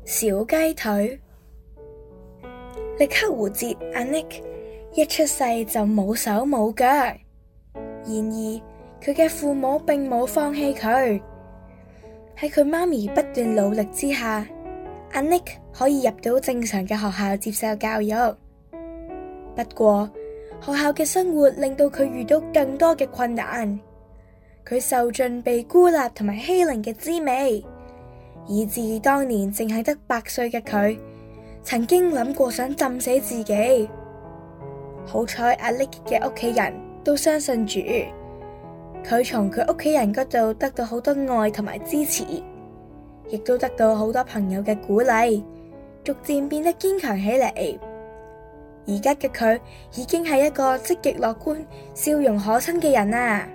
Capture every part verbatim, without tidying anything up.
小雞腿。力克胡哲阿 Nick 一出世就冇手冇腳，然而佢嘅父母並冇放棄佢。喺佢媽咪不斷努力之下，阿 Nick 可以入到正常嘅學校接受教育。不過學校嘅生活令到佢遇到更多嘅困難，佢受盡被孤立同埋欺凌嘅滋味，以致當年淨係得八歲嘅佢，曾經諗過想浸死自己。好彩阿 Nick 嘅屋企人都相信主，佢從佢屋企人嗰度得到好多愛同埋支持，亦都得到好多朋友嘅鼓勵，逐漸變得堅強起嚟。而家嘅佢已經係一個積極樂觀、笑容可親嘅人啊！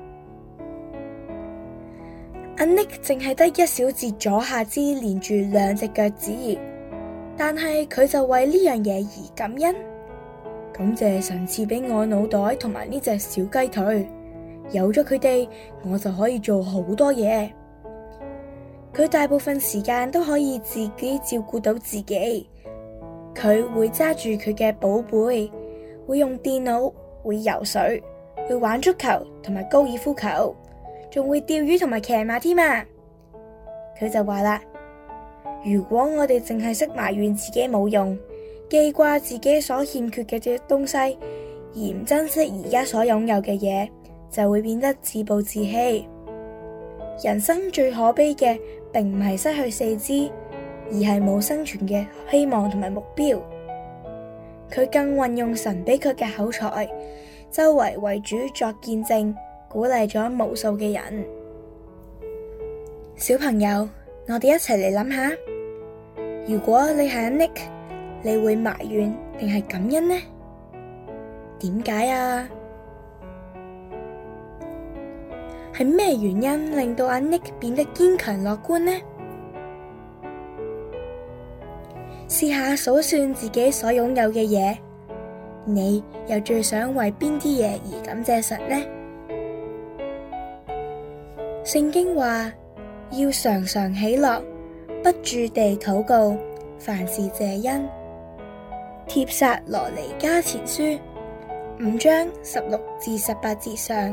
阿 Nick 淨係得一小節左下肢連住兩隻腳趾，但係佢就為呢樣嘢而感恩，感謝神賜俾我腦袋同埋呢隻小雞腿，有咗佢哋，我就可以做好多嘢。佢大部分時間都可以自己照顧到自己。佢會揸住佢嘅寶貝，會用電腦，會游水，會玩足球同埋高爾夫球，仲會釣魚同埋騎馬添啊！佢就話啦，如果我哋淨係識埋怨自己冇用，記掛自己所欠缺嘅啲東西，而唔珍惜而家所擁有嘅嘢，就會變得自暴自棄。人生最可悲嘅，並唔係失去四肢，而係冇生存嘅希望同埋目標。佢更運用神俾佢嘅口才，周圍為主作見證，鼓勵咗無數嘅人。小朋友，我哋一齊嚟諗下，如果你係阿 Nick，你會埋怨定係感恩呢？點解啊？係咩原因令到阿 Nick 變得堅強樂觀呢？試下數算自己所擁有嘅嘢，你又最想為邊啲嘢而感謝神呢？聖經話要常常喜樂，不住地禱告，凡事謝恩。帖撒羅尼迦前書五章十六至十八節上。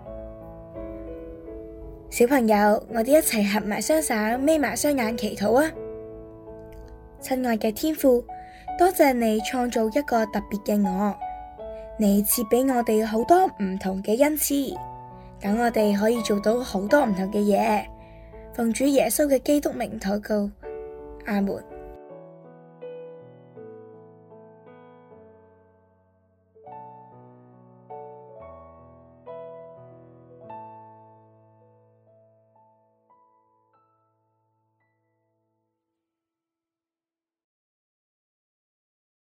小朋友，我哋一齊合埋雙手，眯埋雙眼祈禱啊！親愛嘅天父，多謝你創造一個特別嘅我，你賜俾我哋好多唔同嘅恩賜，等我哋可以做到好多唔同嘅嘢。奉主耶穌嘅基督名禱告，阿門。